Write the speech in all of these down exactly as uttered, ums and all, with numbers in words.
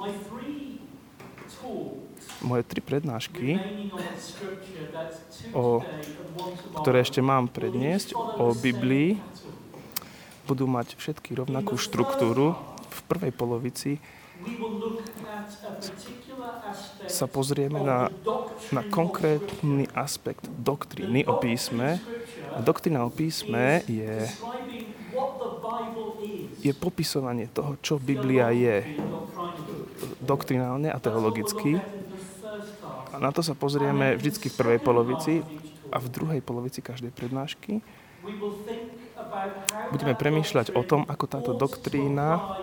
Moje tri prednášky, o, ktoré ešte mám predniesť, o Biblii, budú mať všetky rovnakú štruktúru. V prvej polovici sa pozrieme na, na konkrétny aspekt doktríny o písme. A doktrína o písme je, je popisovanie toho, čo Biblia je doktrinálne a teologicky. A na to sa pozrieme vždycky v prvej polovici a v druhej polovici každej prednášky budeme premýšľať o tom, ako táto doktrína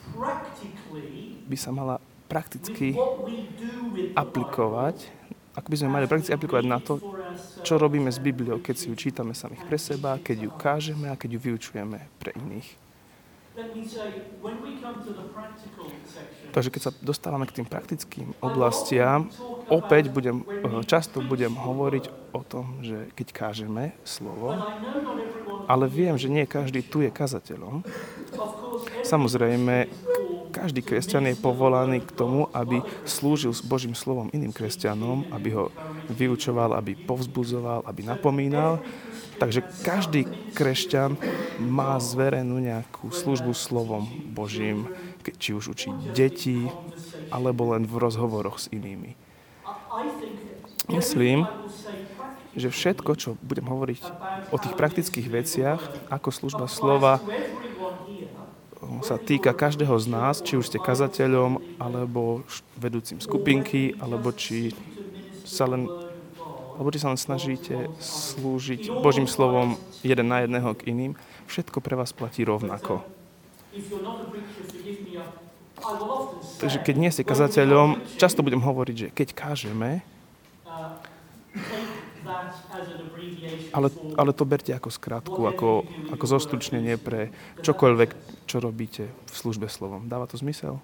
by sa mala prakticky aplikovať, ako by sme mali prakticky aplikovať na to, čo robíme s Bibliou, keď si ju čítame samých pre seba, keď ju kážeme a keď ju vyučujeme pre iných. Takže keď sa dostávame k tým praktickým oblastiam, opäť budem, často budem hovoriť o tom, že keď kážeme slovo, ale viem, že nie každý tu je kazateľom. Samozrejme, každý kresťan je povolaný k tomu, aby slúžil s Božím slovom iným kresťanom, aby ho vyučoval, aby povzbudzoval, aby napomínal. Takže každý kresťan má zverenú nejakú službu slovom Božím, či už učí deti, alebo len v rozhovoroch s inými. Myslím, že všetko, čo budem hovoriť o tých praktických veciach, ako služba slova, sa týka každého z nás, či už ste kazateľom, alebo vedúcim skupinky, alebo či sa len alebo či sa len snažíte slúžiť Božím slovom jeden na jedného k iným, všetko pre vás platí rovnako. Takže keď nie ste kazateľom, často budem hovoriť, že keď kážeme, ale, ale to berte ako skratku, ako, ako zostručnenie pre čokoľvek, čo robíte v službe slovom. Dáva to zmysel?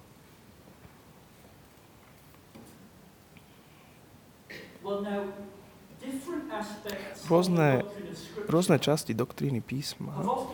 Rôzne, rôzne časti doktríny písma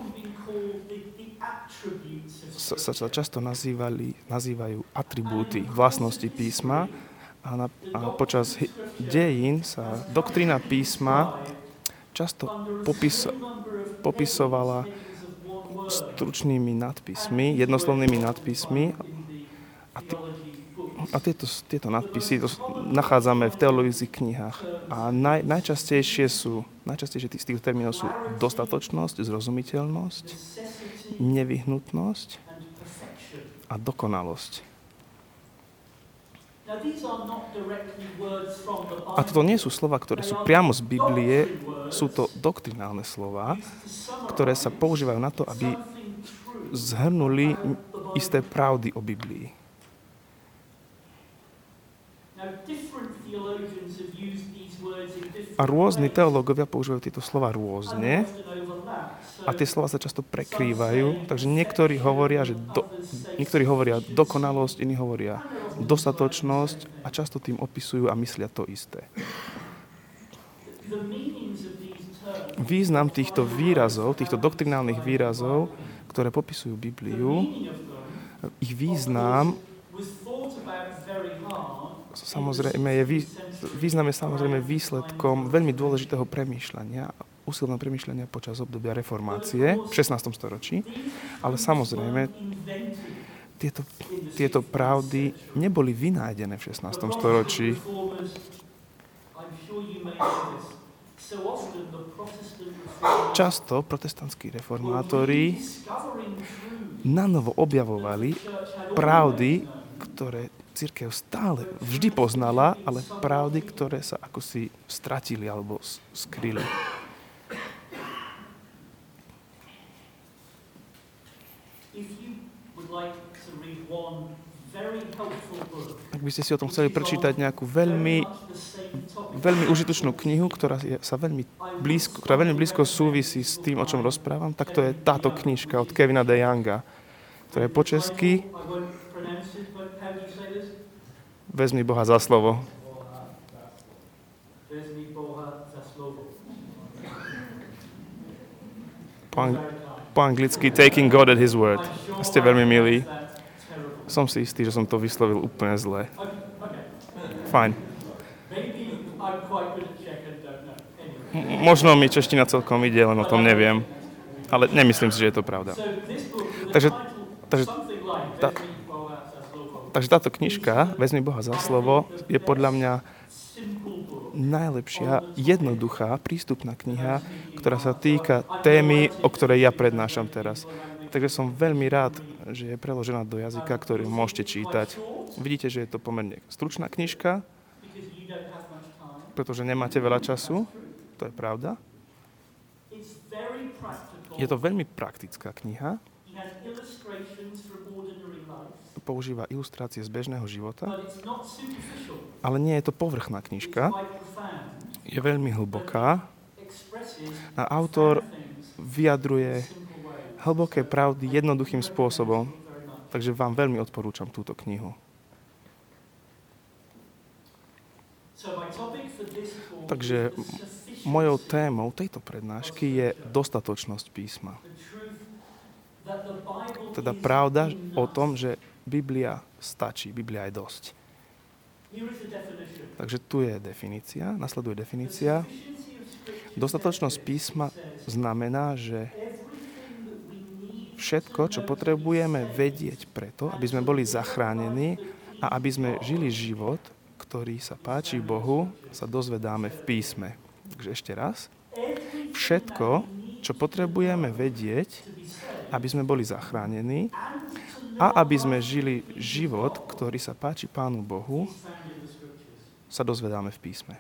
sa, sa často nazývali, nazývajú atribúty, vlastnosti písma a, na, a počas dejín sa doktrína písma často popis, popisovala stručnými nadpismi, jednoslovnými nadpismi a, t- a tieto, tieto nadpisy to nachádzame v teologických knihách. A naj, najčastejšie sú, najčastejšie z týchto termínov sú dostatočnosť, zrozumiteľnosť, nevyhnutnosť a dokonalosť. A toto nie sú slova, ktoré sú priamo z Biblie, sú to doktrinálne slova, ktoré sa používajú na to, aby zhrnuli isté pravdy o Biblii. A rôzni teológovia používajú tieto slova rôzne a tie slova sa často prekrývajú, takže niektorí hovoria, že do, niektorí hovoria dokonalosť, iní hovoria dostatočnosť a často tým opisujú a myslia to isté. Význam týchto výrazov, týchto doktrinálnych výrazov, ktoré popisujú Bibliu, ich význam samozrejme je, význam je samozrejme výsledkom veľmi dôležitého premýšľania, usilného premýšľania počas obdobia reformácie v šestnástom storočí, ale samozrejme tieto, tieto pravdy neboli vynájdené v šestnástom storočí. Často protestantskí reformátori nanovo objavovali pravdy, ktoré cirkev stále vždy poznala, ale pravdy, ktoré sa akosi stratili alebo skryli. Ak by ste si o tom chceli prečítať nejakú veľmi, veľmi užitočnú knihu, ktorá je, sa veľmi blízko, ktorá veľmi blízko súvisí s tým, o čom rozprávam, tak to je táto knižka od Kevina De Younga, ktorá je po česky Vezmi Boha za slovo. Po, ang- po anglicky Taking God at His Word. Ste veľmi milí. Som si istý, že som to vyslovil úplne zle. Fajn. M- možno mi čeština celkom ide, len o tom neviem. Ale nemyslím si, že je to pravda. Takže, takže, tá, takže táto knižka, Vezmi Boha za slovo, je podľa mňa najlepšia, jednoduchá, prístupná kniha, ktorá sa týka témy, o ktorej ja prednášam teraz. Takže som veľmi rád, že je preložená do jazyka, ktorý môžete čítať. Vidíte, že je to pomerne stručná knižka, pretože nemáte veľa času, to je pravda. Je to veľmi praktická kniha. Používa ilustrácie z bežného života, ale nie je to povrchná knižka. Je veľmi hlboká a autor vyjadruje hlboké pravdy jednoduchým spôsobom, takže vám veľmi odporúčam túto knihu. Takže mojou témou tejto prednášky je dostatočnosť písma. Teda pravda o tom, že Biblia stačí, Biblia je dosť. Takže tu je definícia, nasleduje definícia. Dostatočnosť písma znamená, že všetko, čo potrebujeme vedieť preto, aby sme boli zachránení a aby sme žili život, ktorý sa páči Bohu, sa dozvedáme v písme. Takže ešte raz. Všetko, čo potrebujeme vedieť, aby sme boli zachránení a aby sme žili život, ktorý sa páči Pánu Bohu, sa dozvedáme v písme.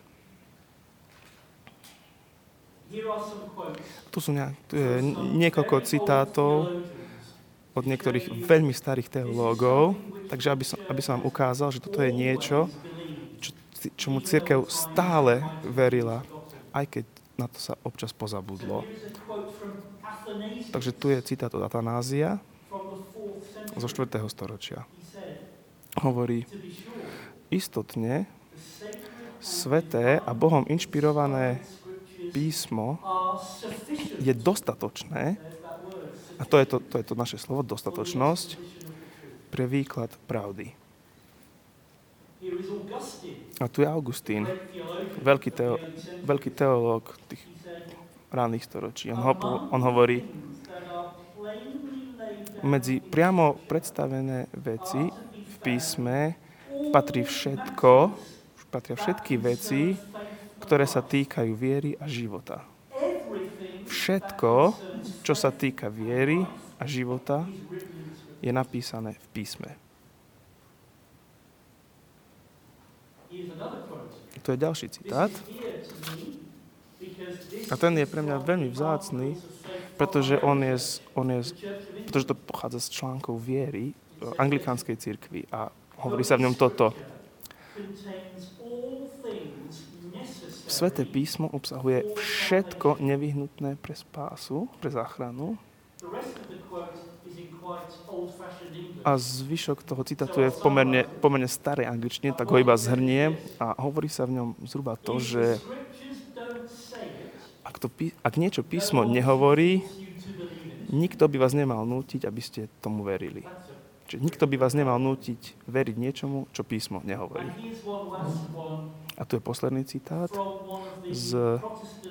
Tu sú nejak, tu je niekoľko citátov od niektorých veľmi starých teológov, takže aby som, aby som vám ukázal, že toto je niečo, čo, čomu cirkev stále verila, aj keď na to sa občas pozabudlo. Takže tu je citát od Atanázia zo štvrtého storočia. Hovorí, istotne sveté a Bohom inšpirované písmo je dostatočné, a to je to, to je to naše slovo, dostatočnosť, pre výklad pravdy. A tu je Augustín, veľký, teo, veľký teológ tých ranných storočí. On, ho, on hovorí, medzi priamo predstavené veci v písme patrí všetko, patria všetky veci, ktoré sa týkajú viery a života. Všetko, čo sa týka viery a života, je napísané v písme. To je ďalší citát. A ten je pre mňa veľmi vzácny, pretože on je, on je, pretože to pochádza z článkov viery anglikánskej cirkvi a hovorí sa v ňom toto. Sväté písmo obsahuje všetko nevyhnutné pre spásu, pre záchranu. A zvyšok toho citátu je v pomerne, pomerne starej angličtine, tak ho iba zhrniem a hovorí sa v ňom zhruba to, že ak, to, ak niečo písmo nehovorí, nikto by vás nemal nútiť, aby ste tomu verili. Čiže nikto by vás nemal nútiť veriť niečomu, čo písmo nehovorí. A tu je posledný citát z,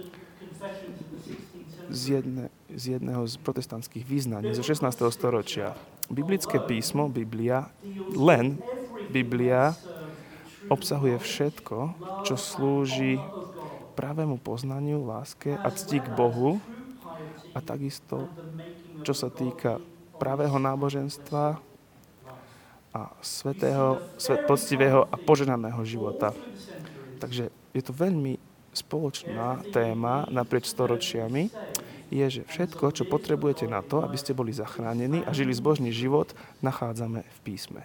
z, jedne, z jedného z protestantských význaní zo šestnásteho storočia. Biblické písmo, Biblia, len Biblia obsahuje všetko, čo slúži pravému poznaniu, láske a cti k Bohu a takisto, čo sa týka pravého náboženstva a svätého, svet, poctivého a požehnaného života. Takže je to veľmi spoločná téma naprieč storočiami, je, že všetko, čo potrebujete na to, aby ste boli zachránení a žili zbožný život, nachádzame v písme.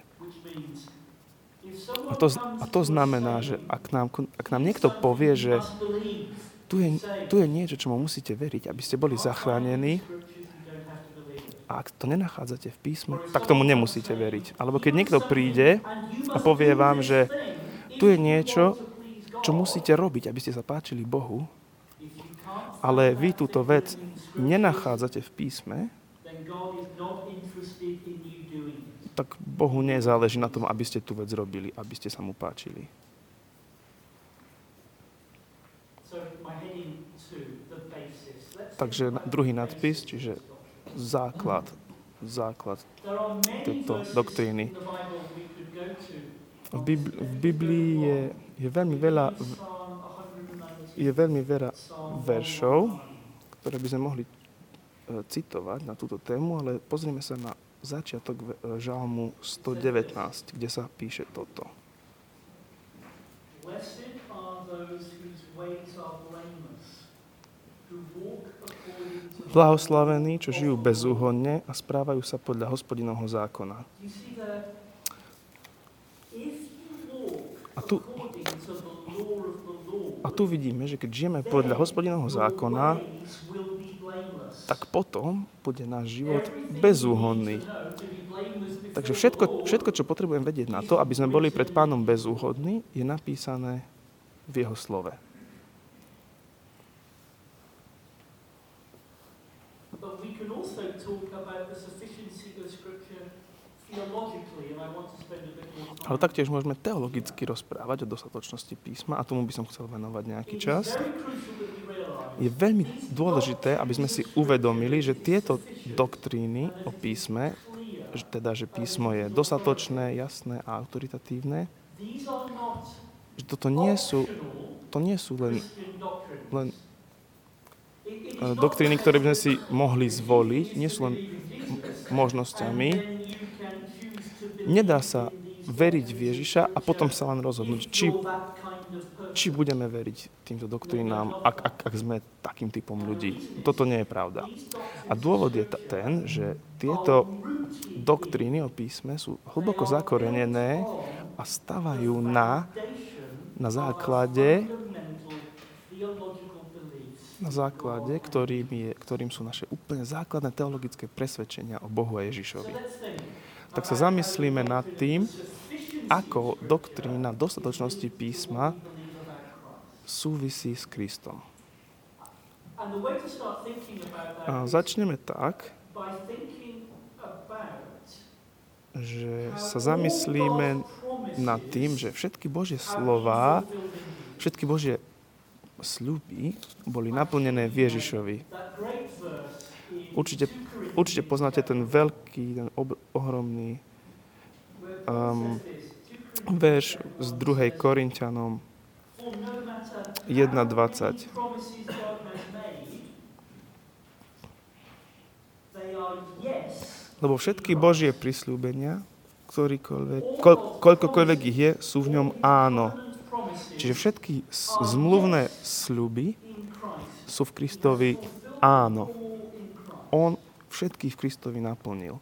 A to, a to znamená, že ak nám, ak nám niekto povie, že tu je, tu je niečo, čomu musíte veriť, aby ste boli zachránení, a ak to nenachádzate v písme, tak tomu nemusíte veriť. Alebo keď niekto príde a povie vám, že tu je niečo, čo musíte robiť, aby ste sa páčili Bohu, ale vy túto vec nenachádzate v písme, tak Bohu nezáleží na tom, aby ste tú vec robili, aby ste sa mu páčili. Takže druhý nadpis, čiže základ, základ tejto doktríny. V, Bibli- v Biblii je, je veľmi veľa je veľmi veľa veršov, ktoré by sme mohli citovať na túto tému, ale pozrime sa na začiatok žalmu sto devätnásť, kde sa píše toto. Blahoslavení, čo žijú bezúhonne a správajú sa podľa Hospodinovho zákona. A tu, a tu vidíme, že keď žijeme podľa Hospodinovho zákona, tak potom bude náš život bezúhonný. Takže všetko, všetko, čo potrebujem vedieť na to, aby sme boli pred Pánom bezúhodní, je napísané v jeho slove. Ale taktiež môžeme teologicky rozprávať o dostatočnosti písma a tomu by som chcel venovať nejaký čas. Je veľmi dôležité, aby sme si uvedomili, že tieto doktríny o písme, že teda, že písmo je dostatočné, jasné a autoritatívne, že toto nie sú, to nie sú len, len doktríny, ktoré by sme si mohli zvoliť, nie sú len možnosťami. Nedá sa veriť v Ježiša a potom sa len rozhodnúť, či, či budeme veriť týmto doktrínám, ak, ak, ak sme takým typom ľudí. Toto nie je pravda. A dôvod je ten, že tieto doktríny o písme sú hlboko zakorenené a stavajú na, na základe na základe, ktorým, je, ktorým sú naše úplne základné teologické presvedčenia o Bohu a Ježišovi. Tak sa zamyslíme nad tým, ako doktrína dostatočnosti písma súvisí s Kristom. A začneme tak, že sa zamyslíme nad tým, že všetky Božie slová, všetky Božie sľuby boli naplnené v Ježišovi. Určite, určite poznáte ten veľký, ten ob, ohromný um, verš z druhej Korinťanom jedna dvadsať. Lebo všetky Božie prisľúbenia, ko, koľkokoľvek ich je, sú v ňom áno. Čiže všetky zmluvné sľuby sú v Kristovi áno. On všetky v Kristovi naplnil.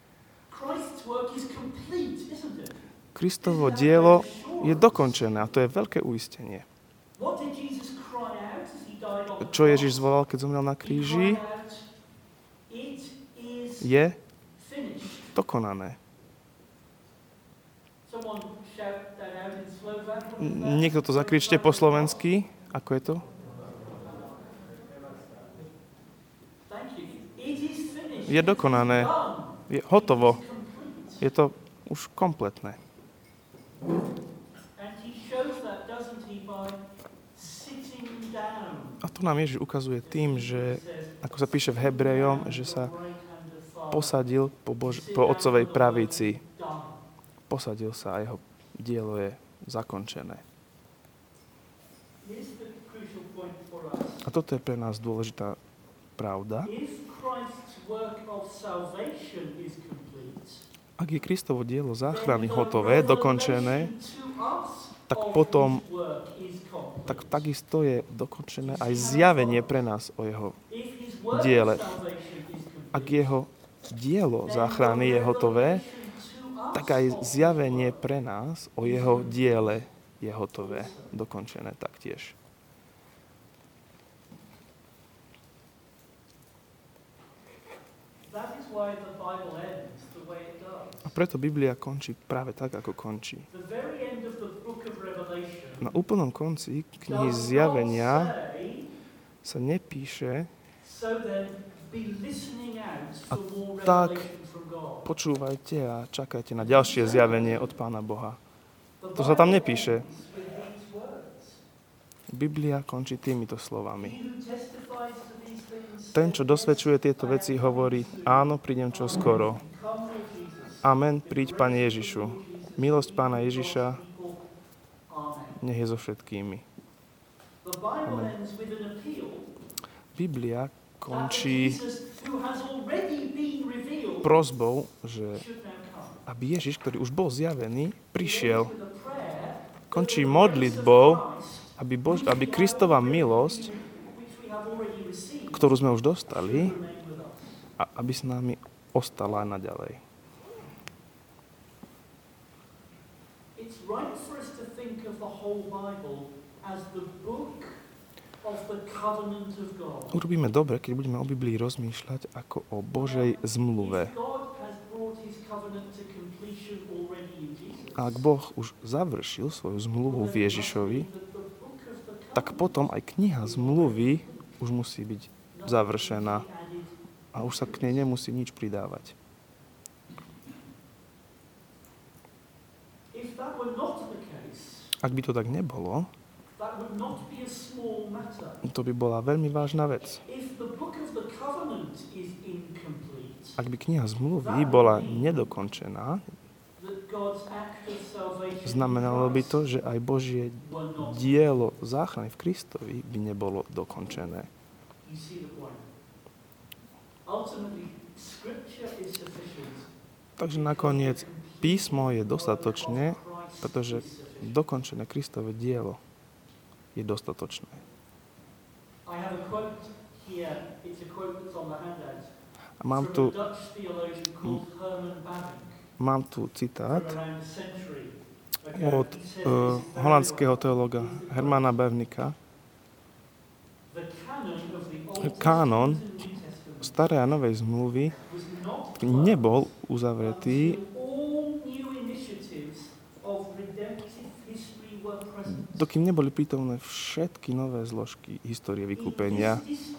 Kristovo dielo je dokončené a to je veľké uistenie. Čo Ježiš zvolal, keď zomrel na kríži? Je dokonané. Niekto to zakričte po slovensky. Ako je to? Je dokonané. Je hotovo. Je to už kompletné. A to nám Ježiš ukazuje tým, že, ako sa píše v Hebrejom, že sa posadil po, Bož- po Otcovej pravici. Posadil sa a jeho dielo je zakončené. A toto je pre nás dôležitá pravda. Ak je Kristovo dielo záchrany hotové, dokončené, tak potom tak takisto je dokončené aj zjavenie pre nás o jeho diele. Ak jeho dielo záchrany je hotové, tak aj zjavenie pre nás o jeho diele je hotové, dokončené taktiež. A preto Biblia končí práve tak, ako končí. Na úplnom konci knihy Zjavenia sa nepíše a tak počúvajte a čakajte na ďalšie zjavenie od Pána Boha. To sa tam nepíše. Biblia končí týmito slovami. Ten, čo dosvedčuje tieto veci, hovorí, áno, prídem čo skoro. Amen, príď, Pane Ježišu. Milosť Pána Ježiša nech je so všetkými. Amen. Biblia končí prosbou, že aby Ježiš, ktorý už bol zjavený, prišiel. Končí modlitbou, aby, Bož, aby Kristova milosť, ktorú sme už dostali, a aby s nami ostala naďalej. Urobíme dobre, keď budeme o Biblii rozmýšľať ako o Božej zmluve. Ak Boh už završil svoju zmluvu v Ježišovi, tak potom aj kniha zmluvy už musí byť završená a už sa k nej nemusí nič pridávať. Ak by to tak nebolo, to by bola veľmi vážna vec. Ak by kniha zmluvy bola nedokončená, znamenalo by to, že aj Božie dielo záchrany v Kristovi by nebolo dokončené. Takže nakoniec písmo je dostatočné, pretože dokončené Kristovo dielo je dostatočné. A mám tu, mám tu citát od uh, holandského teológa Hermana Bavinka. Kánon Starej a Novej zmluvy nebol uzavretý, dokým neboli prítomné všetky nové zložky histórie vykúpenia.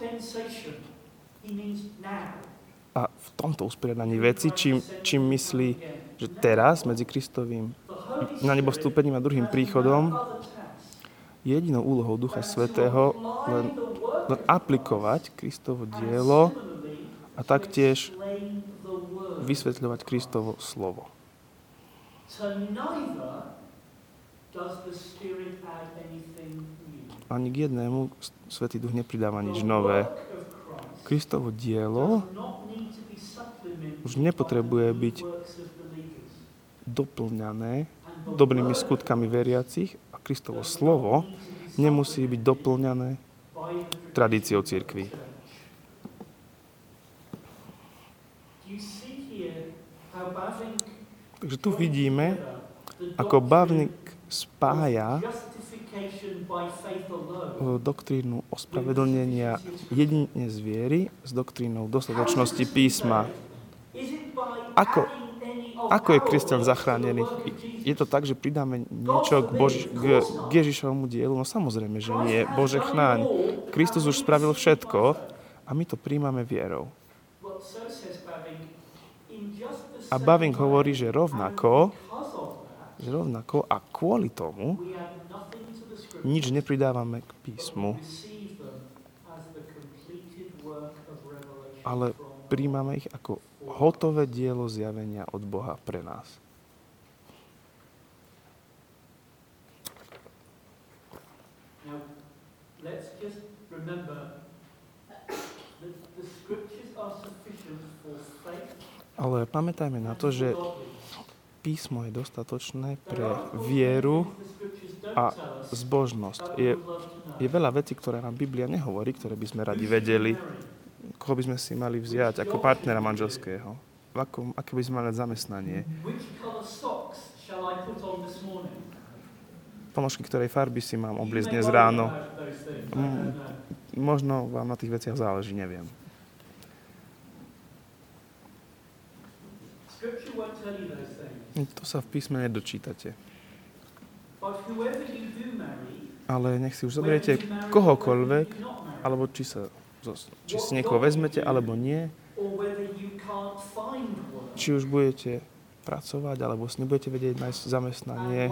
A v tomto usporiadaní veci, čím, čím myslí, že teraz medzi Kristovým na nebo vstúpením a druhým príchodom jedinou úlohou Ducha Svätého len, len aplikovať Kristovo dielo a taktiež vysvetľovať Kristovo slovo. Ani k jednému Svätý Duch nepridáva nič nové. Kristovo dielo už nepotrebuje byť doplňané dobrými skutkami veriacich a Kristovo slovo nemusí byť doplňané tradíciou cirkvi. Takže tu vidíme, ako Bavinck spája doktrínu ospravedlnenia jedine z viery s doktrínou dostatočnosti písma. Ako, ako je kresťan zachránený? Je to tak, že pridáme niečo k, Boži, k, k Ježišovmu dielu? No samozrejme, že nie. Bože chráň. Kristus už spravil všetko a my to príjmame vierou. A Bavinck hovorí, že rovnako, že rovnako a kvôli tomu nič nepridávame k písmu, ale príjmame ich ako hotové dielo zjavenia od Boha pre nás. Ale pamätajme na to, že písmo je dostatočné pre vieru a zbožnosť. Je, je veľa vecí, ktoré nám Biblia nehovorí, ktoré by sme radi vedeli, koho by sme si mali vziať ako partnera manželského, ako, aké by sme mali zamestnanie. Ponožky, ktorej farby si mám obliecť dnes ráno. M- možno vám na tých veciach záleží, neviem. To sa v písme nedočítate. Ale nech si už zoberiete kohokoľvek, alebo či, sa, či si niekoho vezmete, alebo nie, či už budete pracovať, alebo si nebudete vedieť nájsť zamestnanie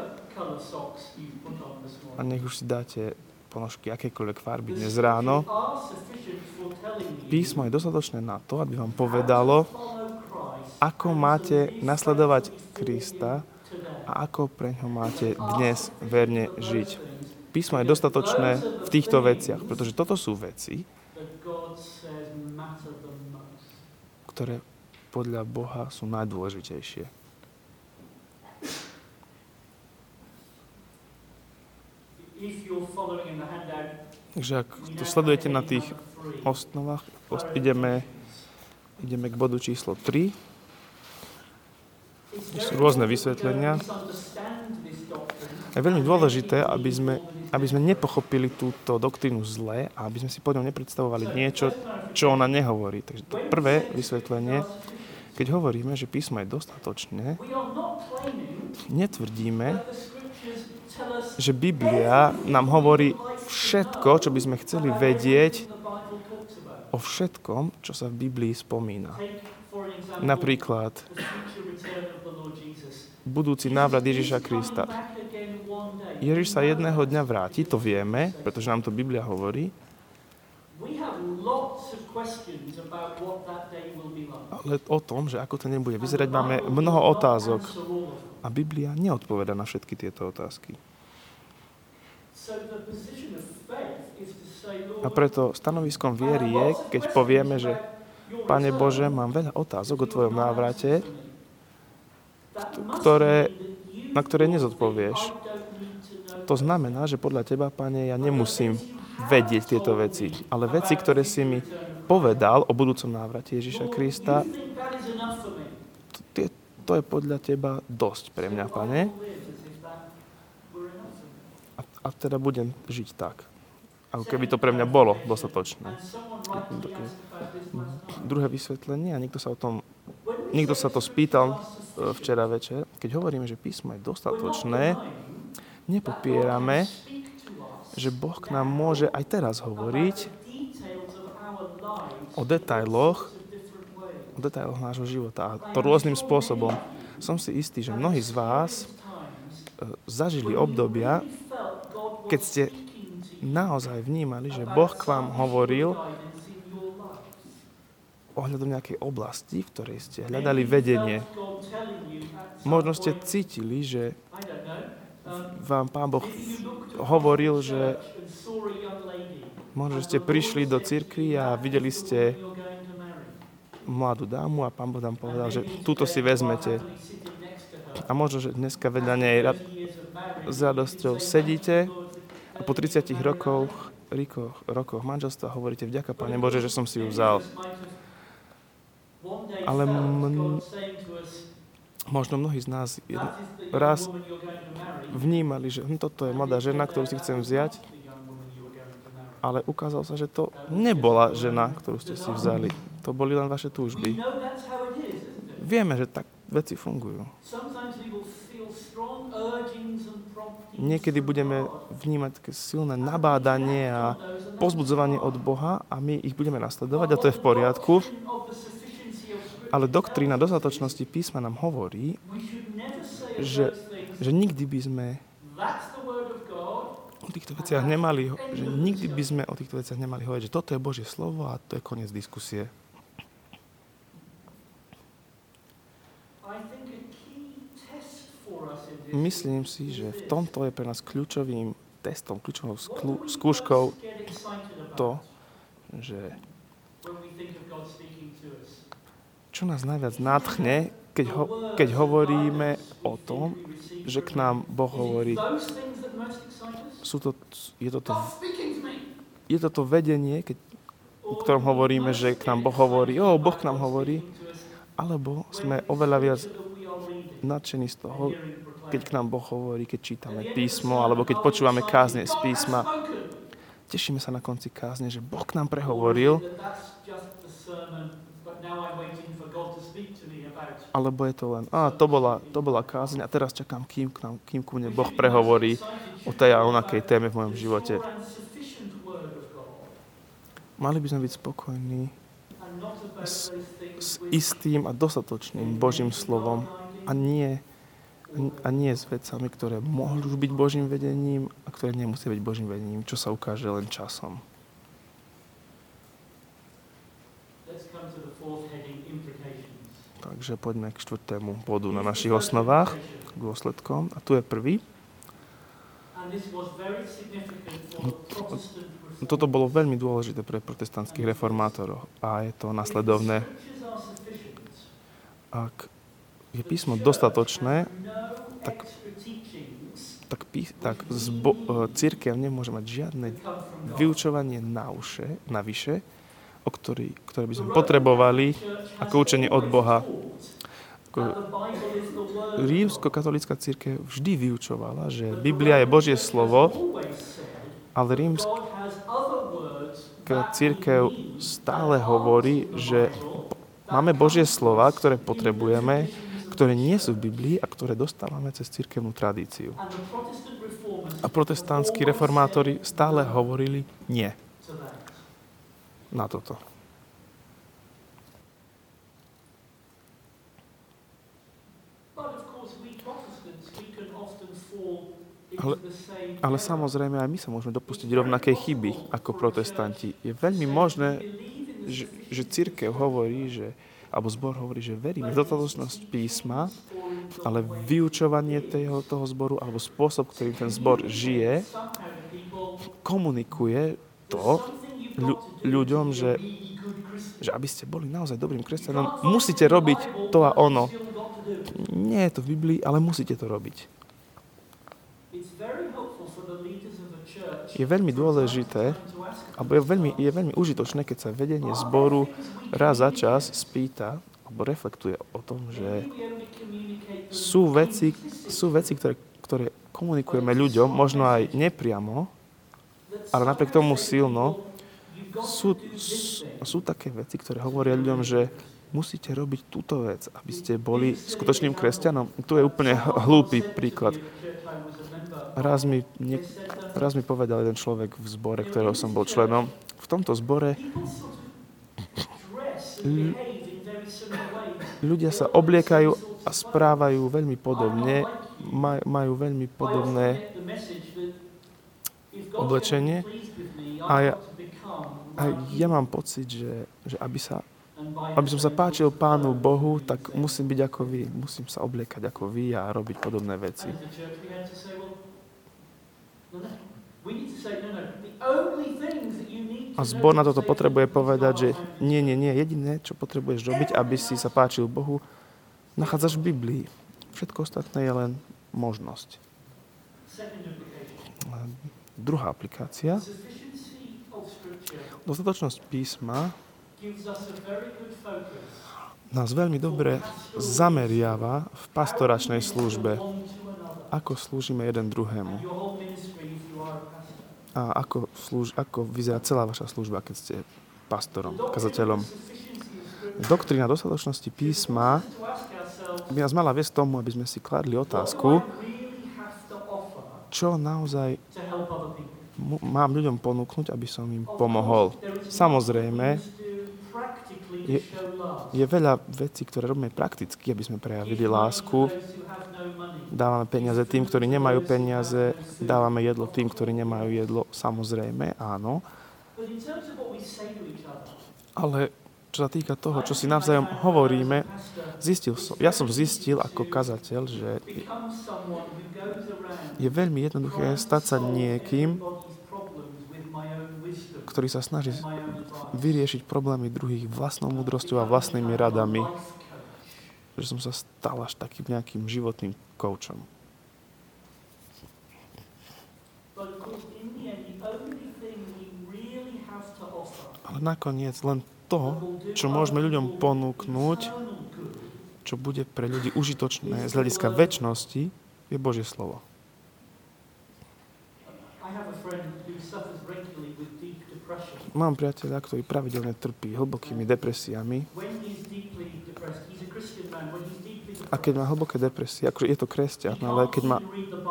a nech už si dáte ponožky akékoľvek farby dnes ráno. Písmo je dostatočné na to, aby vám povedalo, ako máte nasledovať Krista a ako pre ňo máte dnes verne žiť. Písmo je dostatočné v týchto veciach, pretože toto sú veci, ktoré podľa Boha sú najdôležitejšie. Takže ak to sledujete na tých osnovách, ideme, ideme k bodu číslo tri. Sú rôzne vysvetlenia. Je veľmi dôležité, aby sme, aby sme nepochopili túto doktrínu zle a aby sme si po ňom nepredstavovali niečo, čo ona nehovorí. Takže to prvé vysvetlenie, keď hovoríme, že písmo je dostatočné, netvrdíme, že Biblia nám hovorí všetko, čo by sme chceli vedieť o všetkom, čo sa v Biblii spomína. Napríklad budúci návrat Ježiša Krista. Ježiš sa jedného dňa vráti, to vieme, pretože nám to Biblia hovorí. Ale o tom, že ako to nebude vyzerať, máme mnoho otázok. A Biblia neodpoveda na všetky tieto otázky. A preto stanoviskom viery je, keď povieme, že Pane Bože, mám veľa otázok o Tvojom návrate, ktoré, na ktoré nezodpovieš. To znamená, že podľa Teba, Pane, ja nemusím vedieť tieto veci. Ale veci, ktoré si mi povedal o budúcom návrate Ježiša Krista, to, to je podľa Teba dosť pre mňa, Pane. A, a teda budem žiť tak, ako keby to pre mňa bolo dostatočné. Druhé vysvetlenie, a niekto sa o tom, niekto sa to spýtal včera večer, keď hovoríme, že písmo je dostatočné, nepopierame, že Boh k nám môže aj teraz hovoriť o detailoch, o detailoch nášho života. A to rôznym spôsobom. Som si istý, že mnohí z vás zažili obdobia, keď ste naozaj vnímali, že Boh k vám hovoril ohľadom nejakej oblasti, v ktorej ste hľadali vedenie. Možno ste cítili, že vám Pán Boh hovoril, že možno ste prišli do cirkvi a videli ste mladú dámu a Pán Boh vám povedal, že túto si vezmete. A možno, že dneska vedľa nej s radosťou sedíte a po tridsiatich rokoch, rokoch, rokoch manželstva hovoríte vďaka Pane Bože, že som si ju vzal. Ale m- možno mnohí z nás raz vnímali, že hm, toto je mladá žena, ktorú si chcem vziať, ale ukázalo sa, že to nebola žena, ktorú ste si vzali. To boli len vaše túžby. Vieme, že tak veci fungujú. Niekedy budeme vnímať také silné nabádanie a pozbudzovanie od Boha a my ich budeme nasledovať a to je v poriadku. Ale doktrína dostatočnosti písma nám hovorí, že, že nikdy by sme o týchto veciach nemali, že nikdy by sme o týchto veciach nemali hovoriť, že toto je Božie slovo a to je koniec diskusie. Myslím si, že v tomto je pre nás kľúčovým testom, kľúčovou sklu, skúškou to, že čo nás najviac nadchne, keď, ho, keď hovoríme o tom, že k nám Boh hovorí. Sú to, je, toto, je toto vedenie, keď, o ktorom hovoríme, že k nám Boh hovorí, o, Boh k nám hovorí, alebo sme oveľa viac nadšení z toho, keď k nám Boh hovorí, keď čítame písmo, alebo keď počúvame kázne z písma. Tešíme sa na konci kázne, že Boh k nám prehovoril, alebo je to len, a to bola, to bola kázeň a teraz čakám, kým, k nám, kým ku mne Boh prehovorí o tej a onakej téme v mojom živote. Mali by sme byť spokojní s, s istým a dostatočným Božím slovom a nie, a nie s vecami, ktoré môžu byť Božím vedením a ktoré nemusia byť Božím vedením, čo sa ukáže len časom. Takže poďme k štvrtému bodu na našich osnovách, k dôsledkom. A tu je prvý. Toto bolo veľmi dôležité pre protestantských reformátorov a je to nasledovné. Ak je písmo dostatočné, tak, tak, tak zbo, cirkev nemôže mať žiadne vyučovanie nauše, navyše, o ktorý, ktoré by sme potrebovali ako učenie od Boha. Rímsko-katolícka cirkev vždy vyučovala, že Biblia je Božie slovo, ale rímska cirkev stále hovorí, že máme Božie slova, ktoré potrebujeme, ktoré nie sú v Biblii a ktoré dostávame cez cirkevnú tradíciu. A protestantskí reformátori stále hovorili nie na toto. Ale, ale samozrejme aj my sa môžeme dopustiť rovnakej chyby ako protestanti. Je veľmi možné, že, že cirkev hovorí, že, alebo zbor hovorí, že veríme v dostatočnosť písma, ale vyučovanie toho, toho zboru alebo spôsob, ktorým ten zbor žije, komunikuje to ľu, ľuďom, že, že aby ste boli naozaj dobrým kresťanom, musíte robiť to a ono. Nie je to v Biblii, ale musíte to robiť. Je veľmi dôležité, alebo je veľmi, je veľmi užitočné, keď sa vedenie zboru raz za čas spýta, alebo reflektuje o tom, že sú veci, sú veci ktoré, ktoré komunikujeme ľuďom, možno aj nepriamo, ale napriek tomu silno, sú, sú také veci, ktoré hovoria ľuďom, že musíte robiť túto vec, aby ste boli skutočným kresťanom. Tu je úplne hlúpy príklad. Raz mi, nie, raz mi povedal jeden človek v zbore, ktorého som bol členom. V tomto zbore l- ľudia sa obliekajú a správajú veľmi podobne, maj, majú veľmi podobné oblečenie a ja, a ja mám pocit, že, že aby, sa, aby som sa páčil Pánu Bohu, tak musím byť ako vy, musím sa obliekať ako vy a robiť podobné veci. A zbor na toto potrebuje povedať, že nie, nie, nie, jediné, čo potrebuješ robiť, aby si sa páčil Bohu, nachádzaš v Biblii. Všetko ostatné je len možnosť. Druhá aplikácia. Dostatočnosť písma nás veľmi dobre zameriava v pastoračnej službe. Ako slúžime jeden druhému. A ako, slúž, ako vyzerá celá vaša služba, keď ste pastorom, kazateľom. Doktrína dostatočnosti písma by nás mala viesť tomu, aby sme si kladli otázku, čo naozaj mám ľuďom ponúknuť, aby som im pomohol. Samozrejme, je, je veľa vecí, ktoré robíme prakticky, aby sme prejavili lásku. Dávame peniaze tým, ktorí nemajú peniaze, dávame jedlo tým, ktorí nemajú jedlo. Samozrejme, áno. Ale čo sa týka toho, čo si navzájom hovoríme, zistil som, ja som zistil ako kazateľ, že je veľmi jednoduché stať sa niekým, ktorý sa snaží vyriešiť problémy druhých vlastnou múdrosťou a vlastnými radami. Že som sa stal až takým nejakým životným koučom. Ale nakoniec len to, čo môžeme ľuďom ponúknuť, čo bude pre ľudí užitočné z hľadiska večnosti, je Božie slovo. Mám priateľa, ktorý pravidelne trpí hlbokými depresiami. A keď má hlboké depresie, akože je to kresťan, ale keď má,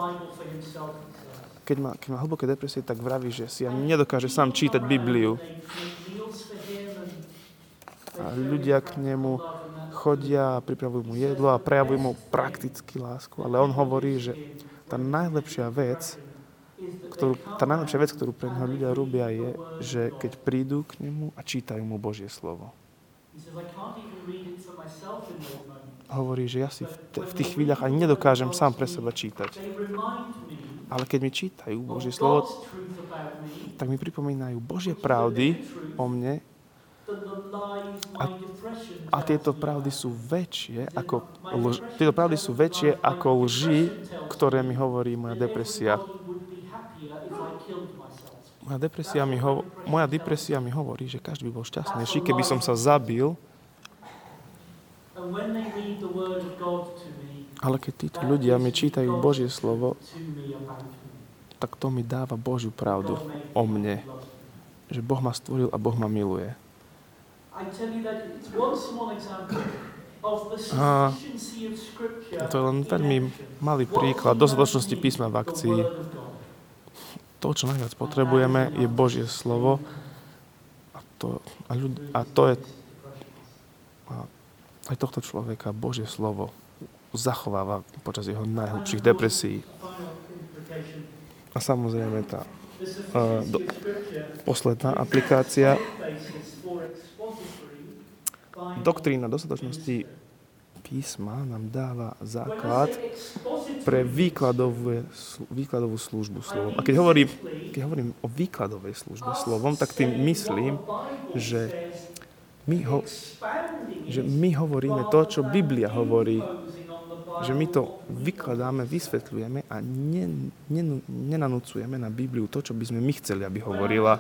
keď má, keď má hlboké depresie, tak vraví, že si ani nedokáže sám čítať Bibliu. A ľudia k nemu chodia a pripravujú mu jedlo a prejavujú mu prakticky lásku. Ale on hovorí, že tá najlepšia vec, ktorú, tá najlepšia vec, ktorú pre neho ľudia robia, je, že keď prídu k nemu a čítajú mu Božie slovo. Hovorí, že ja si v, t- v tých chvíľach ani nedokážem sám pre seba čítať. Ale keď mi čítajú Božie slovo, tak mi pripomínajú Božie pravdy o mne a, a tieto pravdy sú väčšie ako lž, tieto pravdy sú väčšie ako lži, ktoré mi hovorí moja depresia. Moja depresia mi, ho, moja depresia mi hovorí, že každý by bol šťastnejší, keby som sa zabil. Ale keď títo ľudia mi čítajú Božie slovo, tak to mi dáva Božiu pravdu o mne. Že Boh ma stvoril a Boh ma miluje. A to je len veľmi malý príklad dostatočnosti písma v akcii. To, čo najviac potrebujeme, je Božie slovo. A to, a ľud, a to je... A aj tohto človeka Božie slovo zachováva počas jeho najhlbších depresií. A samozrejme tá uh, do, posledná aplikácia. Doktrína dostatočnosti písma nám dáva základ pre výkladové, výkladovú službu slovom. A keď hovorím, keď hovorím o výkladovej službe slovom, tak tým myslím, že my, ho, že my hovoríme to, čo Biblia hovorí. Že my to vykladáme, vysvetľujeme a ne, ne, nenanúcujeme na Bibliu to, čo by sme my chceli, aby hovorila.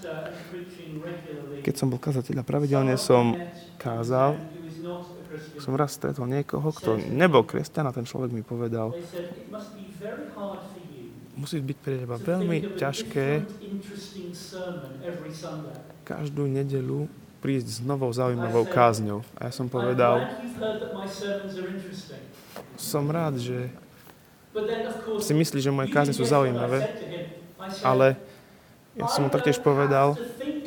Keď som bol kazateľ a pravidelne som kázal, som raz stretol niekoho, kto nebol kresťan a ten človek mi povedal, musí byť pre teba veľmi ťažké každú nedeľu prísť s novou zaujímavou kázňou. A ja som povedal, som rád, že si myslí, že moje kázne sú zaujímavé, ale ja som mu taktiež povedal,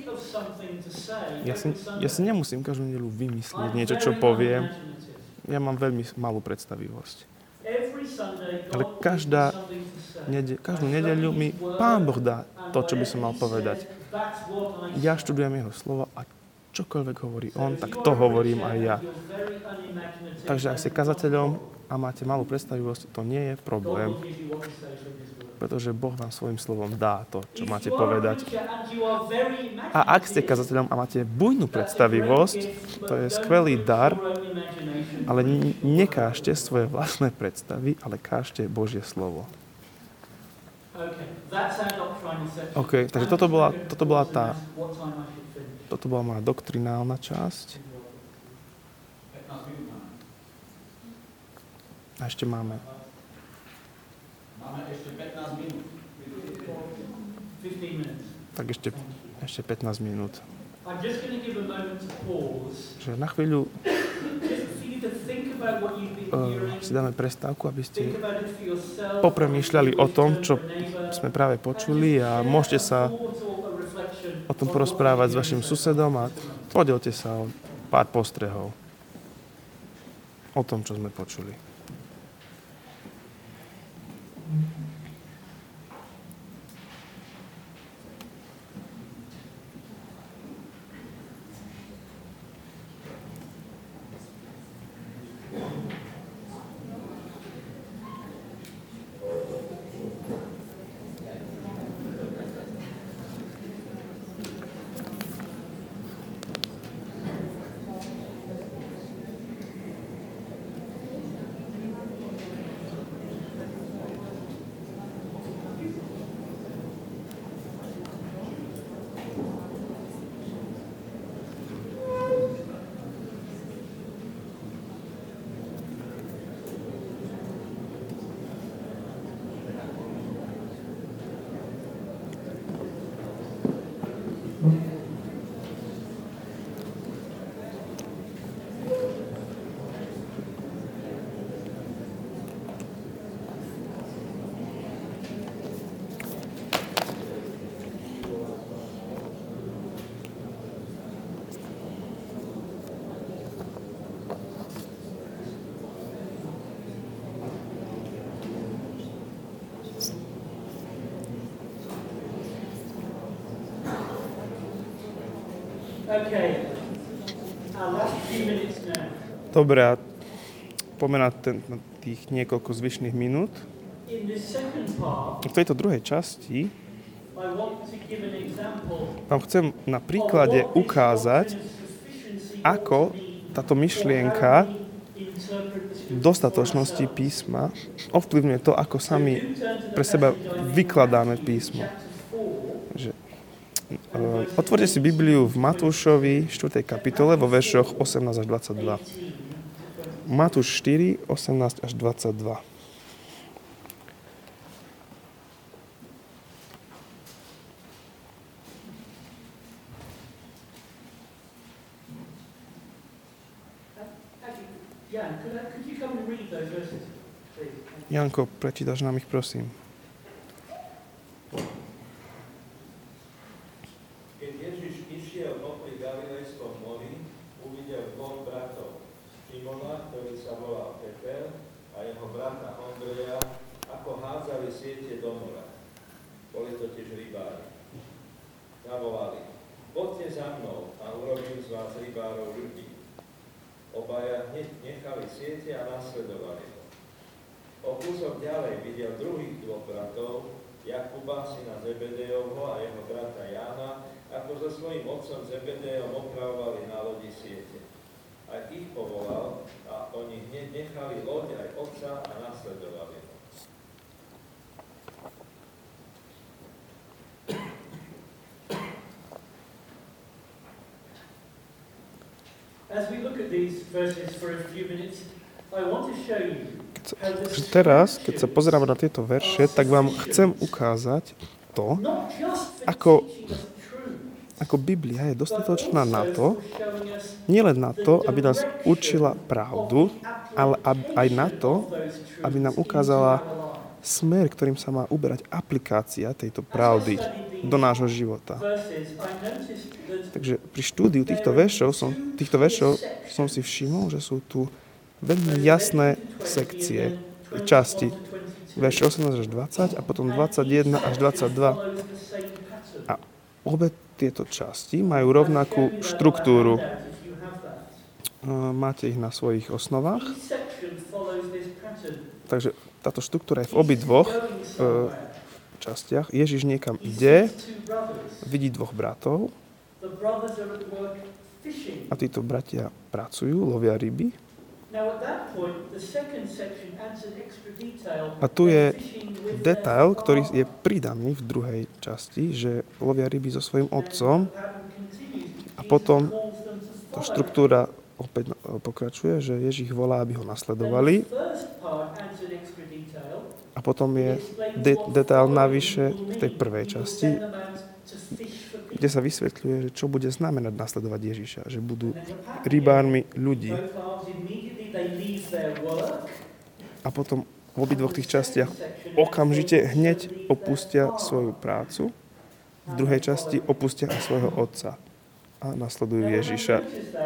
ja si, ja si nemusím každú nedeľu vymyslieť niečo, čo poviem. Ja mám veľmi malú predstavivosť. Ale každá nede, každú nedeľu mi Pán Boh dá to, čo by som mal povedať. Ja študujem jeho slovo a čokoľvek hovorí on, tak to hovorím aj ja. Takže ak ste kazateľom a máte malú predstavivosť, to nie je problém. Pretože Boh vám svojím slovom dá to, čo máte povedať. A ak ste kazateľom a máte bujnú predstavivosť, to je skvelý dar, ale nekážte svoje vlastné predstavy, ale kážte Božie slovo. OK, takže toto bola, toto bola tá... Toto bola moja doktrinálna časť. A ešte máme. Máme ešte pätnásť minút. Tak ešte, ešte pätnásť minút. Že na chvíľu uh, si dáme prestávku, aby ste popremýšľali o tom, čo sme práve počuli a môžete sa o tom porozprávať s vašim susedom a podielte sa o pár postrehov o tom, čo sme počuli. Dobre, a poďme na, ten, na tých niekoľko zvyšných minút. V tejto druhej časti vám chcem na príklade ukázať, ako táto myšlienka dostatočnosti písma ovplyvňuje to, ako sami pre seba vykladáme písmo. Že, uh, otvorte si Bibliu v Matúšovi štvrtej kapitole vo veršoch osemnásť až dvadsaťdva. Matúš štyri, osemnásť až dvadsaťdva. Janko, prečítaš nám ich, prosím. Keď Ježiš išiel popri Galilejskom mori, uvidel dvoch bratov, Šimona, ktorý sa volal Peter, a jeho brata Ondreja, ako hádzali siete do mora. Boli totiž rybári. Zavolali: Poďte za mnou a urobím z vás rybárov ľudí. Obaja hneď nechali siete a nasledovali ho. O kúsok ďalej videl druhých dvoch bratov, Jakuba, syna Zebedejovho, a jeho brata Jána, ako so svojím otcom Zebedejom opravovali na lodi siete. Aj ich povolal a oni hneď nechali loď aj otca a nasledovali ho. As we look at these verses for a few minutes, I want to show you. Teraz, keď sa pozeráme na tieto verše, tak vám chcem ukázať to, ako, ako Biblia je dostatočná na to, nielen na to, aby nás učila pravdu, ale aj na to, aby nám ukázala smer, ktorým sa má uberať aplikácia tejto pravdy do nášho života. Takže pri štúdiu týchto veršov som, týchto veršov som si všimol, že sú tu veľmi jasné sekcie, časti, verše osemnásť až dvadsať a potom dvadsaťjeden až dvadsaťdva. A obe tieto časti majú rovnakú štruktúru. Máte ich na svojich osnovách. Takže táto štruktúra je v obidvoch e, častiach. Ježiš niekam ide, vidí dvoch bratov a títo bratia pracujú, lovia ryby. A tu je detail, ktorý je pridaný v druhej časti, že lovia ryby so svojím otcom a potom tá štruktúra opäť pokračuje, že Ježiš volá, aby ho nasledovali a potom je de- detail navyše v tej prvej časti, kde sa vysvetľuje, že čo bude znamenať nasledovať Ježiša, že budú rybármi ľudí. A potom v obidvoch tých častiach okamžite hneď opustia svoju prácu, v druhej časti opustia aj svojho otca a nasledujú Ježiša.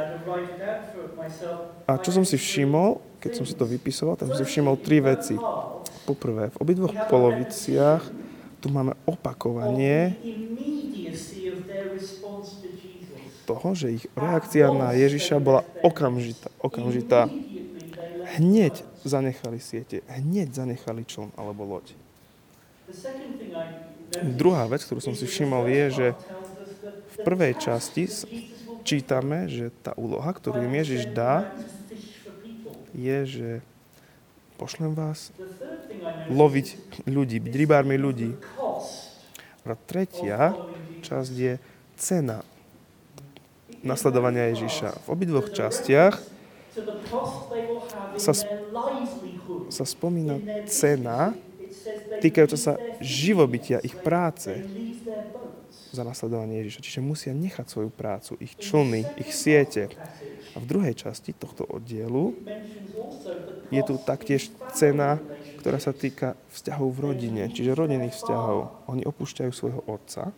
A čo som si všimol, keď som si to vypisoval, tak som si všimol tri veci. Poprvé, v obidvoch poloviciach tu máme opakovanie toho, že ich reakcia na Ježiša bola okamžitá. okamžitá. Hneď zanechali siete, hneď zanechali čln alebo loď. Druhá vec, ktorú som si všimol, je, že v prvej časti čítame, že tá úloha, ktorú im Ježiš dá, je, že pošlem vás loviť ľudí, byť rybármi ľudí. A tretia časť je cena nasledovania Ježiša. V obidvoch častiach sa, sa spomína cena týkajúca sa živobytia, ich práce za nasledovanie Ježiša. Čiže musia nechať svoju prácu, ich člny, ich siete. A v druhej časti tohto oddielu je tu taktiež cena, ktorá sa týka vzťahov v rodine, čiže rodinných vzťahov. Oni opúšťajú svojho otca.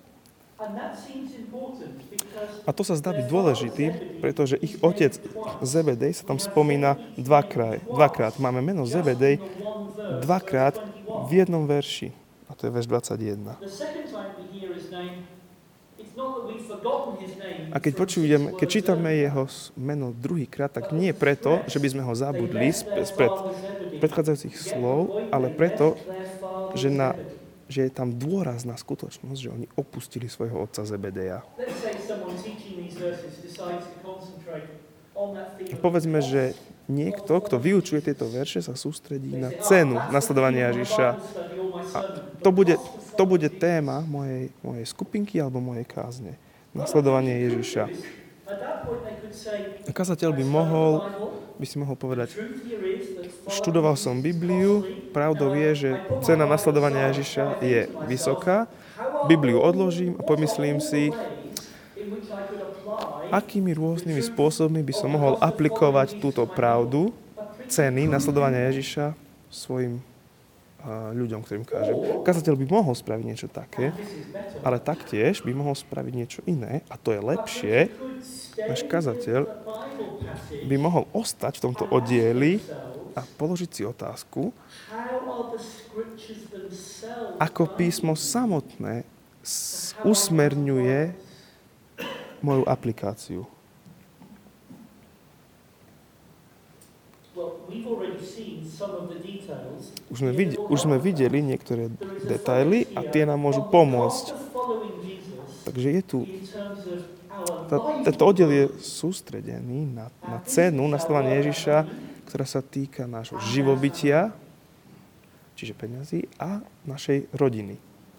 A to sa zdá byť dôležitý, pretože ich otec Zebedej sa tam spomína dvakrát. dvakrát. Máme meno Zebedej dvakrát v jednom verši. A to je verš dvadsaťjeden. A keď počujeme, keď čítame jeho meno druhýkrát, tak nie preto, že by sme ho zabudli spred predchádzajúcich slov, ale preto, že, na, že je tam dôraz na skutočnosť, že oni opustili svojho otca Zebedeja. Povedzme, že niekto, kto vyučuje tieto verše, sa sústredí na cenu nasledovania Ježiša. A to bude, to bude téma mojej, mojej skupinky alebo mojej kázne. Nasledovanie Ježiša. Kazateľ by mohol, by si mohol povedať, študoval som Bibliu, pravdou je, že cena nasledovania Ježiša je vysoká, Bibliu odložím a pomyslím si, akými rôznymi spôsobmi by som mohol aplikovať túto pravdu, ceny nasledovania Ježiša svojim uh, ľuďom, ktorým kážem. Kazateľ by mohol spraviť niečo také, ale taktiež by mohol spraviť niečo iné, a to je lepšie. Náš kazateľ by mohol ostať v tomto oddieli a položiť si otázku, ako písmo samotné usmerňuje moju aplikáciu. Už sme, videli, už sme videli niektoré detaily a tie nám môžu pomôcť. Takže je tu... Tá, tento oddiel je sústredený na, na cenu nasledovania Ježiša, ktorá sa týka nášho živobytia, čiže peňazí, a našej rodiny.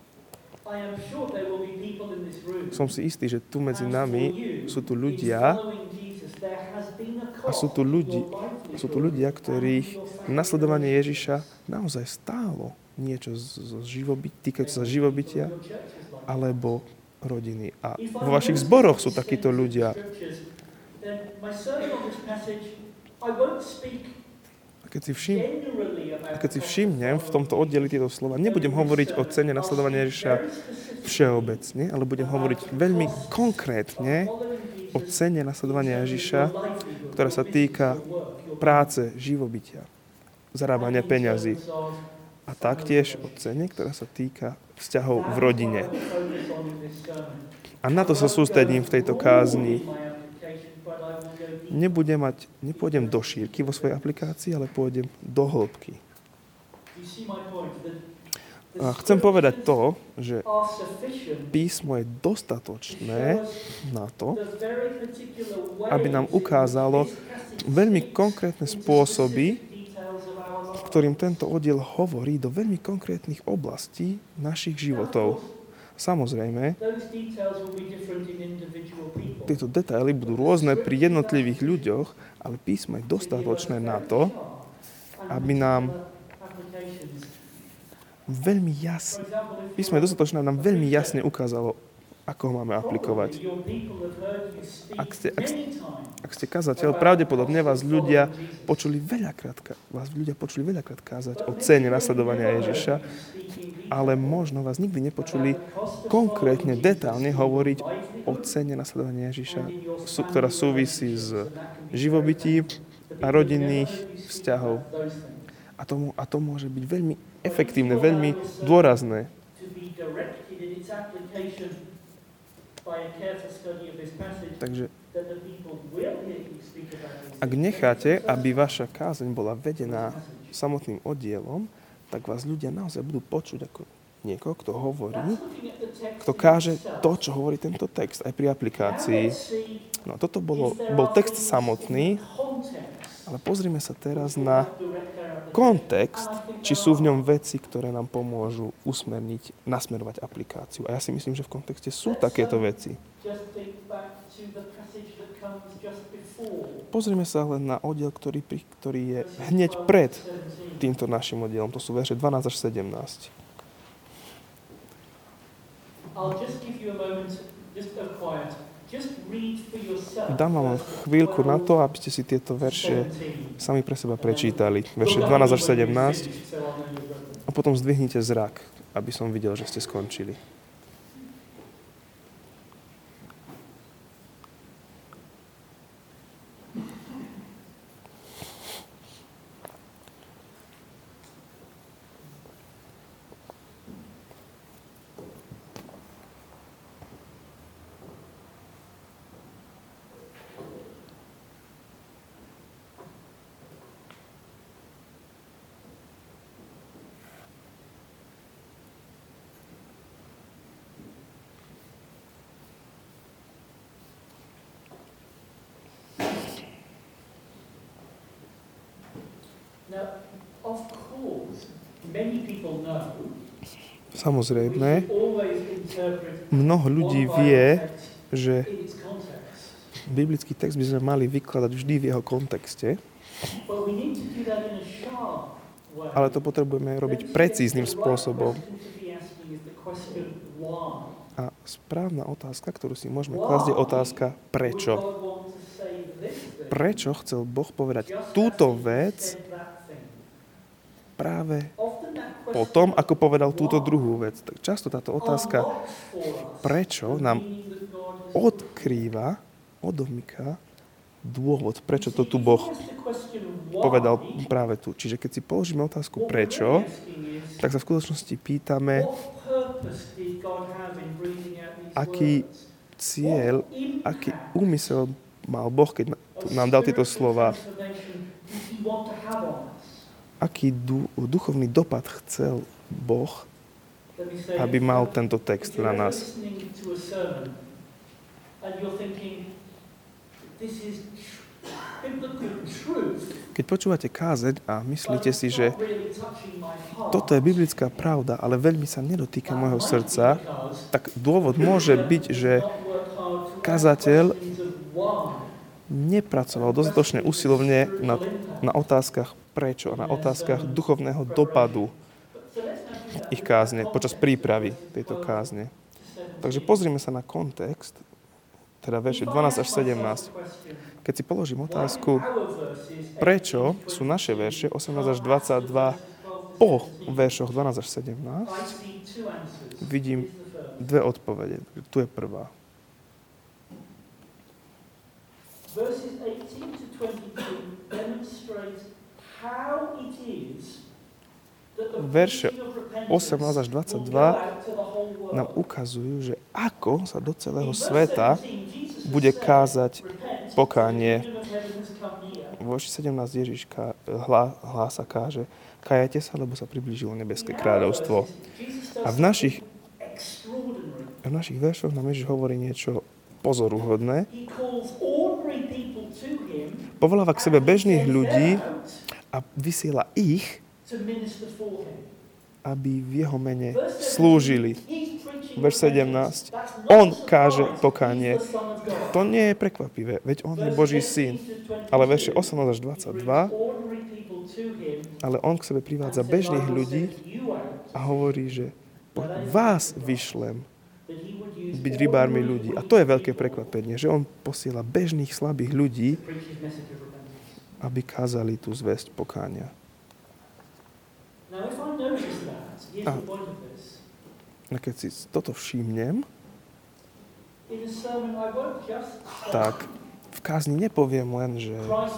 Som si istý, že tu medzi nami sú tu ľudia a sú tu, ľudí, sú tu ľudia, ktorých nasledovanie Ježiša naozaj stálo niečo zo živobytia, týkajúce sa živobytia alebo rodiny. A vo vašich zboroch sú takíto ľudia. A keď si, všim, a keď si všimnem v tomto oddeli tieto slova, nebudem hovoriť o cene nasledovania Ježiša všeobecne, ale budem hovoriť veľmi konkrétne o cene nasledovania Ježiša, ktorá sa týka práce, živobytia, zarábania peňazí. A taktiež o cene, ktorá sa týka vzťahov v rodine. A na to sa sústredím v tejto kázni. Nebudem mať, nepôjdem do šírky vo svojej aplikácii, ale pôjdem do hĺbky. A chcem povedať to, že písmo je dostatočné na to, aby nám ukázalo veľmi konkrétne spôsoby, ktorým tento oddiel hovorí do veľmi konkrétnych oblastí našich životov. Samozrejme, tieto detaily budú rôzne pri jednotlivých ľuďoch, ale písmo je dostatočné na to, aby nám veľmi jasne, písmo je dostatočné, aby nám veľmi jasne ukázalo, ako ho máme aplikovať. Ak ste, ak, ak ste kazateľ, pravdepodobne vás ľudia počuli veľakrát, vás ľudia počuli veľakrát kázať o cene nasledovania Ježiša, ale možno vás nikdy nepočuli konkrétne, detálne hovoriť o cene nasledovania Ježiša, ktorá súvisí s živobytím a rodinných vzťahov. A to, a to môže byť veľmi efektívne, veľmi dôrazné. Takže ak necháte, aby vaša kázeň bola vedená samotným oddielom, tak vás ľudia naozaj budú počuť ako niekoho, kto hovorí, kto káže to, čo hovorí tento text, aj pri aplikácii. No toto bolo, bol text samotný, ale pozrime sa teraz na kontext, či sú v ňom veci, ktoré nám pomôžu usmerniť, nasmerovať aplikáciu. A ja si myslím, že v kontexte sú takéto veci. Pozrime sa len na oddiel, ktorý, ktorý je hneď pred týmto našim oddielom. To sú verše dvanásť až sedemnásť. Dám vám chvíľku na to, aby ste si tieto verše sami pre seba prečítali. Verše dvanásť až sedemnásť. A potom zdvihnite zrak, aby som videl, že ste skončili. Now, of course, many people know Samozrejme, we should always interpret mnoho ľudí one vie, Bible text že in its context. biblický text by sme mali vykladať vždy v jeho kontexte, But we need to do that in a sharp way. ale to potrebujeme robiť precízným spôsobom. A správna otázka, ktorú si môžeme klásť, je otázka prečo. Prečo chcel Boh povedať túto vec práve potom, ako povedal túto druhú vec. Tak často táto otázka prečo nám odkrýva, odomyká dôvod, prečo to tu Boh povedal práve tu. Čiže keď si položíme otázku prečo, tak sa v skutočnosti pýtame, aký cieľ, aký úmysel mal Boh, keď nám dal tieto slova, aký duchovný dopad chcel Boh, aby mal tento text na nás. Keď počúvate kázeň a myslíte si, že toto je biblická pravda, ale veľmi sa nedotýka môjho srdca, tak dôvod môže byť, že kazateľ nepracoval dostatočne usilovne na, na otázkach prečo, na otázkach duchovného dopadu ich kázne, počas prípravy tejto kázne. Takže pozrime sa na kontext, teda verše dvanásť až sedemnásť. Keď si položím otázku, prečo sú naše verše osemnásť až dvadsaťdva po veršoch dvanásť až sedemnásť, vidím dve odpovede. Tu je prvá. Verše osemnásť až dvadsaťdva nám ukazujú, že ako sa do celého sveta bude kázať pokánie. Vo sedemnásť Ježiš hlá, hlása káže, kajajte sa, lebo sa priblížilo nebeské kráľovstvo. A v našich, v našich veršoch nám Ježiš hovorí niečo pozoruhodné. Povoláva k sebe bežných ľudí a vysiela ich, aby v jeho mene slúžili. Verš sedemnásť. On káže pokánie. To nie je prekvapivé, veď on je Boží syn. Ale verše osemnásť až dvadsaťdva, ale on k sebe privádza bežných ľudí a hovorí, že vás vyšlem byť rybármi ľudí. A to je veľké prekvapenie, že on posiela bežných slabých ľudí, aby kázali tú zvesť pokánia. A keď si toto všimnem, tak v kázni nepoviem len, že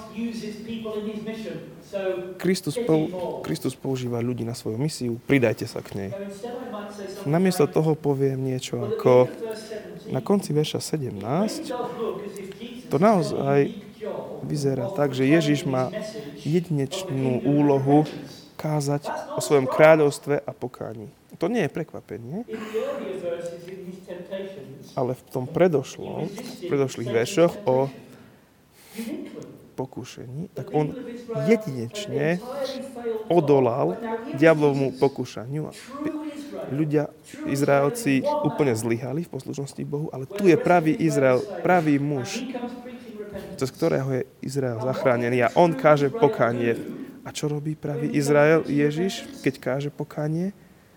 Kristus, pou, Kristus používa ľudí na svoju misiu, pridajte sa k nej. Namiesto toho poviem niečo ako na konci verša sedemnásť, to naozaj vyzerá tak, že Ježiš má jedinečnú úlohu kázať o svojom kráľovstve a pokáni. To nie je prekvapenie, ale v tom predošlom, v predošlých veršoch o pokúšení, tak on jedinečne odolal diablovmu pokúšaniu. Ľudia, Izraelci, úplne zlyhali v poslušnosti Bohu, ale tu je pravý Izrael, pravý muž, cez ktorého je Izrael zachránený a on káže pokánie. A čo robí pravý Izrael, Ježiš, keď káže pokánie?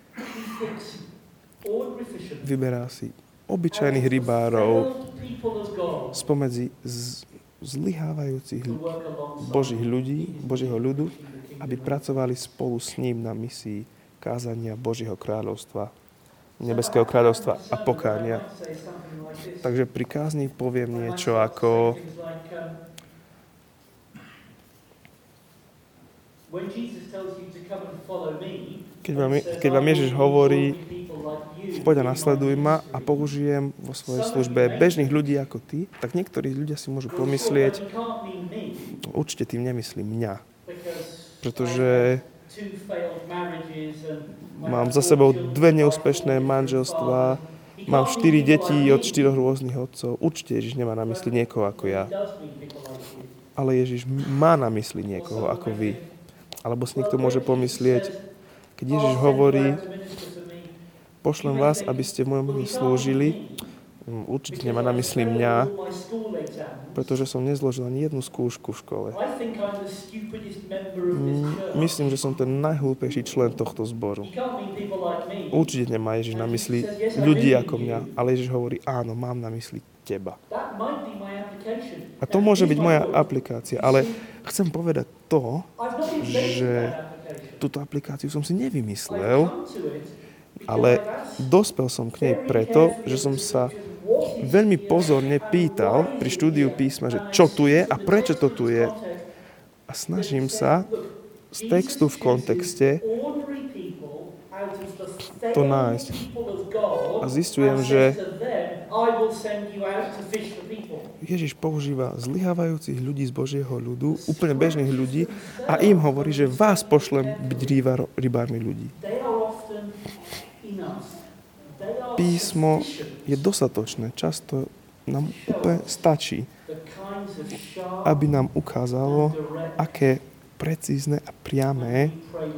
Vyberá si obyčajných rybárov spomedzi z, zlyhávajúcich Božích ľudí, Božieho ľudu, aby pracovali spolu s ním na misii kázania Božieho kráľovstva, nebeského kráľovstva a pokánia. Takže pri kázni poviem niečo ako Keď vám, keď vám Ježiš hovorí, poď a nasleduj ma a použijem vo svojej službe bežných ľudí ako ty, tak niektorí ľudia si môžu pomyslieť, určite tým nemyslím mňa, pretože mám za sebou dve neúspešné manželstvá, mám štyri deti od štyroch rôznych otcov, určite Ježiš nemá na mysli niekoho ako ja, ale Ježiš má na mysli niekoho ako vy. Alebo si niekto môže pomyslieť, keď Ježiš hovorí, pošlem vás, aby ste v mojom mene slúžili, určite nemá na mysli mňa, pretože som nezložil ani jednu skúšku v škole. Myslím, že som ten najhlúpejší člen tohto zboru. Určite nemá Ježiš na mysli ľudí ako mňa, ale Ježiš hovorí, áno, mám na mysli teba. A to môže byť moja aplikácia, ale chcem povedať to, že túto aplikáciu som si nevymyslel, ale dospel som k nej preto, že som sa veľmi pozorne pýtal pri štúdiu písma, že čo tu je a prečo to tu je. A snažím sa z textu v kontexte to nájsť. A zistujem, že Ježiš používa zlyhávajúcich ľudí z Božieho ľudu, úplne bežných ľudí, a im hovorí, že vás pošlem byť rybármi ľudí. Písmo je dostatočné, často nám úplne stačí, aby nám ukázalo, aké precízne a priame,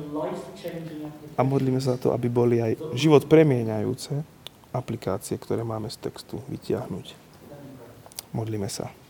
a modlíme sa za to, aby boli aj život premieňajúce aplikácie, ktoré máme z textu vytiahnuť. Modlíme sa.